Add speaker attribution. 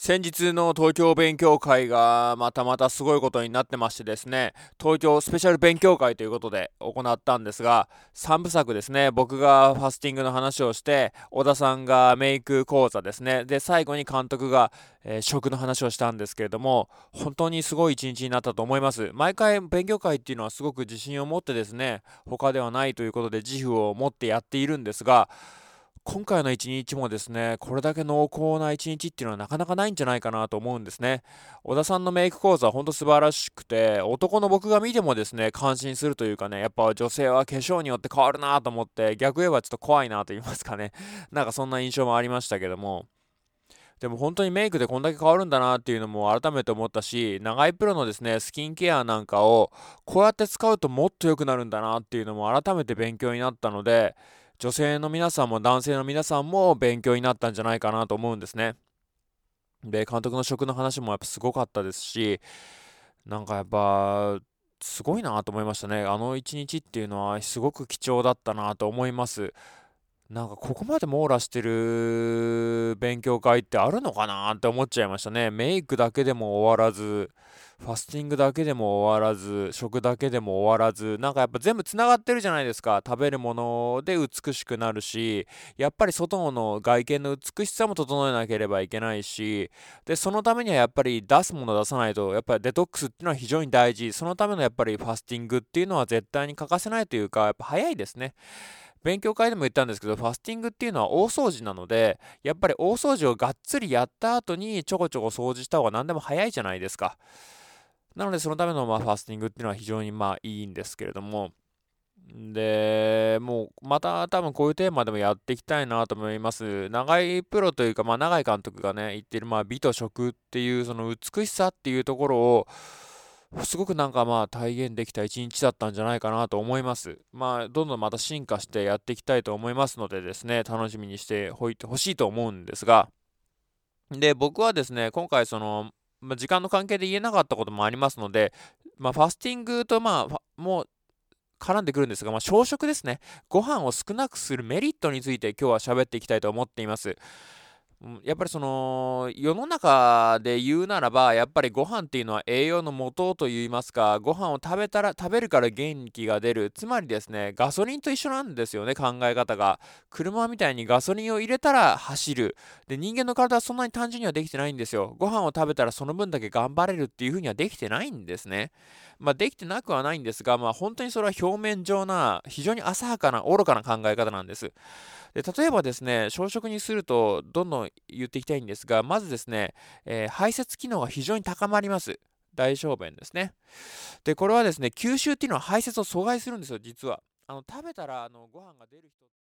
Speaker 1: 先日の東京勉強会がまたまたすごいことになってましてですね、東京スペシャル勉強会ということで行ったんですが、3部作ですね。僕がファスティングの話をして、小田さんがメイク講座ですね。で、最後に監督が、食の話をしたんですけれども、本当にすごい一日になったと思います。毎回勉強会っていうのはすごく自信を持ってですね、他ではないということで自負を持ってやっているんですが、今回の一日もですね、これだけ濃厚な一日っていうのはなかなかないんじゃないかなと思うんですね。小田さんのメイク講座は本当素晴らしくて、男の僕が見てもですね、感心するというかね、やっぱ女性は化粧によって変わるなと思って、逆言えばちょっと怖いなと言いますかね。なんかそんな印象もありましたけども、でも本当にメイクでこんだけ変わるんだなっていうのも改めて思ったし、長井プロのですね、スキンケアなんかをこうやって使うともっと良くなるんだなっていうのも改めて勉強になったので、女性の皆さんも男性の皆さんも勉強になったんじゃないかなと思うんですね。で、監督の食の話もやっぱすごかったですし、なんかやっぱ、すごいなと思いましたね。あの一日っていうのはすごく貴重だったなと思います。なんかここまで網羅してる勉強会ってあるのかなって思っちゃいましたね。メイクだけでも終わらず、ファスティングだけでも終わらず、食だけでも終わらず、なんかやっぱ全部つながってるじゃないですか。食べるもので美しくなるし、やっぱり外の外見の美しさも整えなければいけないし、で、そのためにはやっぱり出すもの出さないと、やっぱりデトックスっていうのは非常に大事。そのためのやっぱりファスティングっていうのは絶対に欠かせないというか、やっぱ早いですね。勉強会でも言ったんですけど、ファスティングっていうのは大掃除なので、やっぱり大掃除をがっつりやった後にちょこちょこ掃除した方が何でも早いじゃないですか。なので、そのためのファスティングっていうのは非常にいいんですけれども、で、もうまた多分こういうテーマでもやっていきたいなと思います。長井プロというか、長井監督がね、言ってる美と食っていうその美しさっていうところを、すごくなんか体現できた一日だったんじゃないかなと思います。どんどんまた進化してやっていきたいと思いますのでですね、楽しみにしておいてほしいと思うんですが、で、僕はですね、今回時間の関係で言えなかったこともありますので、ファスティングともう絡んでくるんですが、朝食ですね。ご飯を少なくするメリットについて今日は喋っていきたいと思っています。やっぱり世の中で言うならば、やっぱりご飯っていうのは栄養の元と言いますか、ご飯を食べるから元気が出る。つまりですね、ガソリンと一緒なんですよね、考え方が。車みたいにガソリンを入れたら走る。で、人間の体はそんなに単純にはできてないんですよ。ご飯を食べたらその分だけ頑張れるっていう風にはできてないんですね。できてなくはないんですが、本当にそれは表面上な、非常に浅はかな、愚かな考え方なんです。で、例えばですね、小食にすると、どんどん言っていきたいんですが、まずですね、排泄機能が非常に高まります。大小便ですね。で、これはですね、吸収っていうのは排泄を阻害するんですよ、実は。食べたら、ご飯が出る人